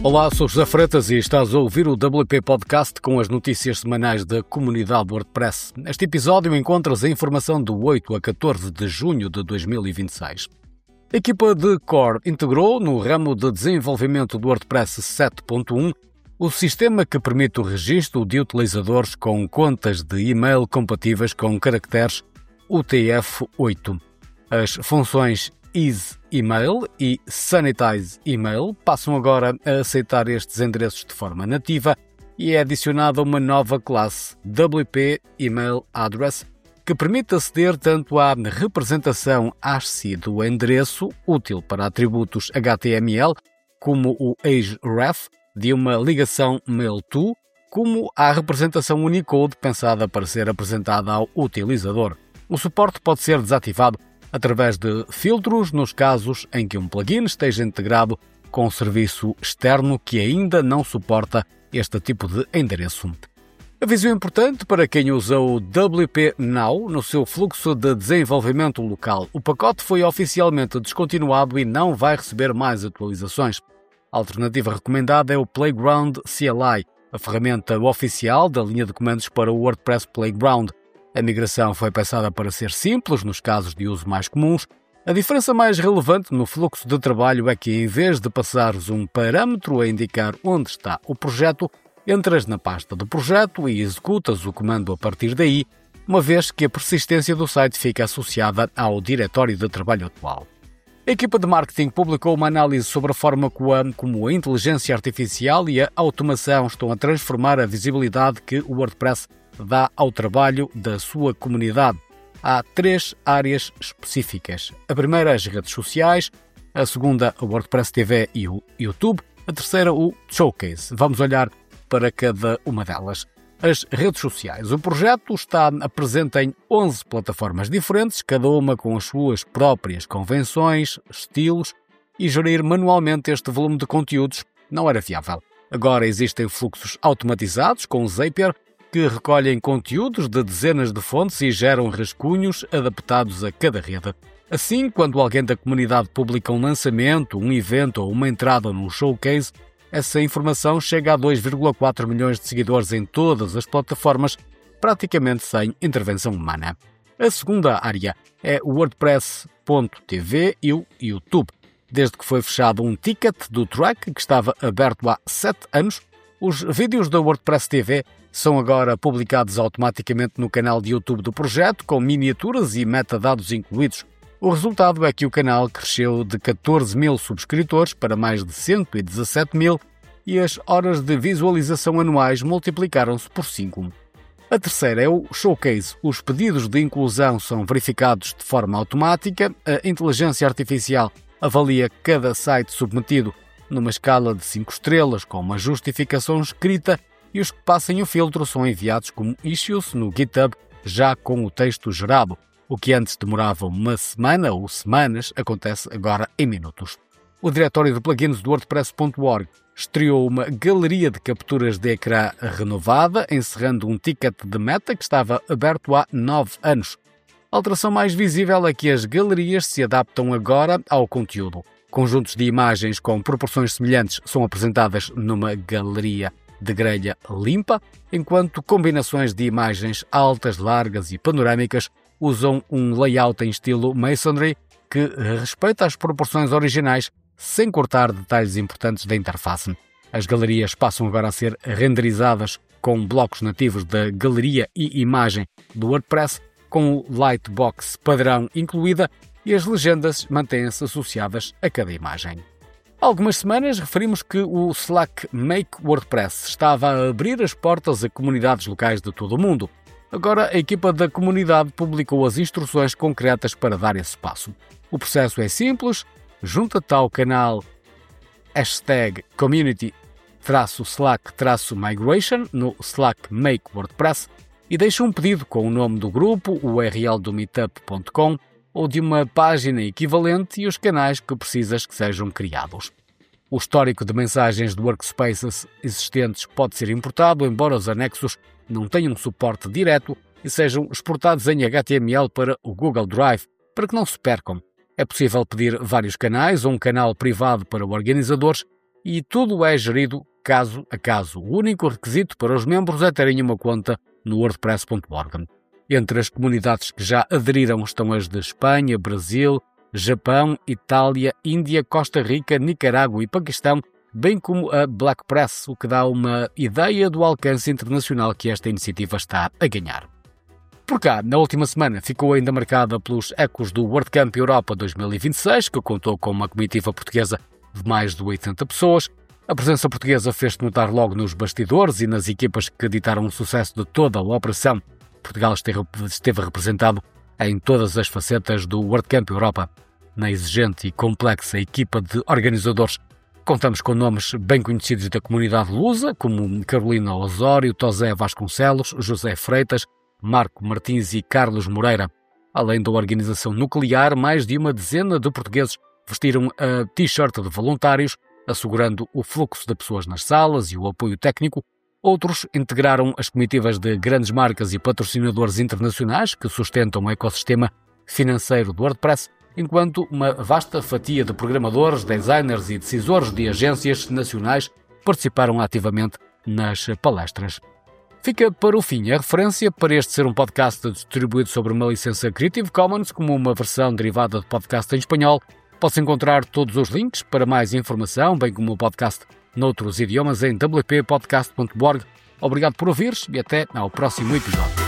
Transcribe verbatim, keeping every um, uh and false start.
Olá, sou José Freitas e estás a ouvir o W P Podcast com as notícias semanais da comunidade WordPress. Neste episódio encontras a informação do oito a catorze de junho de dois mil e vinte e seis. A equipa de Core integrou, no ramo de desenvolvimento do WordPress sete ponto um, o sistema que permite o registro de utilizadores com contas de e-mail compatíveis com caracteres U T F oito. As funções Ease Email e Sanitize Email passam agora a aceitar estes endereços de forma nativa e é adicionada uma nova classe W P Email Address que permite aceder tanto à representação ASCII do endereço, útil para atributos H T M L, como o href de uma ligação mail to, como à representação Unicode pensada para ser apresentada ao utilizador. O suporte pode ser desativado através de filtros nos casos em que um plugin esteja integrado com um serviço externo que ainda não suporta este tipo de endereço. Aviso importante para quem usa o W P Now no seu fluxo de desenvolvimento local. O pacote foi oficialmente descontinuado e não vai receber mais atualizações. A alternativa recomendada é o Playground C L I, a ferramenta oficial da linha de comandos para o WordPress Playground. A migração foi pensada para ser simples nos casos de uso mais comuns. A diferença mais relevante no fluxo de trabalho é que, em vez de passares um parâmetro a indicar onde está o projeto, entras na pasta do projeto e executas o comando a partir daí, uma vez que a persistência do site fica associada ao diretório de trabalho atual. A equipa de marketing publicou uma análise sobre a forma como a inteligência artificial e a automação estão a transformar a visibilidade que o WordPress dá ao trabalho da sua comunidade. Há três áreas específicas. A primeira, as redes sociais. A segunda, o WordPress T V e o YouTube. A terceira, o Showcase. Vamos olhar para cada uma delas. As redes sociais. O projeto está presente em onze plataformas diferentes, cada uma com as suas próprias convenções, estilos, e gerir manualmente este volume de conteúdos não era viável. Agora existem fluxos automatizados com o Zapier, que recolhem conteúdos de dezenas de fontes e geram rascunhos adaptados a cada rede. Assim, quando alguém da comunidade publica um lançamento, um evento ou uma entrada no Showcase, essa informação chega a dois vírgula quatro milhões de seguidores em todas as plataformas, praticamente sem intervenção humana. A segunda área é o WordPress ponto T V e o YouTube. Desde que foi fechado um ticket do track que estava aberto há sete anos, os vídeos da WordPress T V são agora publicados automaticamente no canal de YouTube do projeto, com miniaturas e metadados incluídos. O resultado é que o canal cresceu de catorze mil subscritores para mais de cento e dezassete mil e as horas de visualização anuais multiplicaram-se por cinco. A terceira é o Showcase. Os pedidos de inclusão são verificados de forma automática. A inteligência artificial avalia cada site submetido numa escala de cinco estrelas com uma justificação escrita e os que passem o filtro são enviados como issues no GitHub já com o texto gerado. O que antes demorava uma semana ou semanas acontece agora em minutos. O diretório de plugins do WordPress ponto org estreou uma galeria de capturas de ecrã renovada, encerrando um ticket de meta que estava aberto há nove anos. A alteração mais visível é que as galerias se adaptam agora ao conteúdo. Conjuntos de imagens com proporções semelhantes são apresentadas numa galeria de grelha limpa, enquanto combinações de imagens altas, largas e panorâmicas usam um layout em estilo Masonry que respeita as proporções originais sem cortar detalhes importantes da interface. As galerias passam agora a ser renderizadas com blocos nativos da galeria e imagem do WordPress, com o Lightbox padrão incluída, e as legendas mantêm-se associadas a cada imagem. Há algumas semanas referimos que o Slack Make WordPress estava a abrir as portas a comunidades locais de todo o mundo. Agora a equipa da comunidade publicou as instruções concretas para dar esse passo. O processo é simples, junta-te ao canal hashtag community-slack-migration no Slack Make WordPress e deixa um pedido com o nome do grupo, o U R L do meetup ponto com ou de uma página equivalente e os canais que precisas que sejam criados. O histórico de mensagens de workspaces existentes pode ser importado, embora os anexos não tenham suporte direto e sejam exportados em H T M L para o Google Drive, para que não se percam. É possível pedir vários canais ou um canal privado para organizadores e tudo é gerido caso a caso. O único requisito para os membros é terem uma conta no wordpress ponto org. Entre as comunidades que já aderiram estão as de Espanha, Brasil, Japão, Itália, Índia, Costa Rica, Nicarágua e Paquistão, bem como a Black Press, o que dá uma ideia do alcance internacional que esta iniciativa está a ganhar. Por cá, na última semana, ficou ainda marcada pelos ecos do WordCamp Europa dois mil e vinte e seis, que contou com uma comitiva portuguesa de mais de oitenta pessoas. A presença portuguesa fez-se notar logo nos bastidores e nas equipas que acreditaram no sucesso de toda a operação. Portugal esteve representado em todas as facetas do WordCamp Europa. Na exigente e complexa equipa de organizadores, contamos com nomes bem conhecidos da comunidade lusa, como Carolina Osório, Tosé Vasconcelos, José Freitas, Marco Martins e Carlos Moreira. Além da organização nuclear, mais de uma dezena de portugueses vestiram a t-shirt de voluntários, assegurando o fluxo de pessoas nas salas e o apoio técnico. Outros integraram as comitivas de grandes marcas e patrocinadores internacionais que sustentam o ecossistema financeiro do WordPress, enquanto uma vasta fatia de programadores, designers e decisores de agências nacionais participaram ativamente nas palestras. Fica para o fim a referência para este ser um podcast distribuído sobre uma licença Creative Commons como uma versão derivada de podcast em espanhol. Pode-se encontrar todos os links para mais informação, bem como o podcast noutros idiomas em w p podcast ponto org. Obrigado por ouvires e até ao próximo episódio.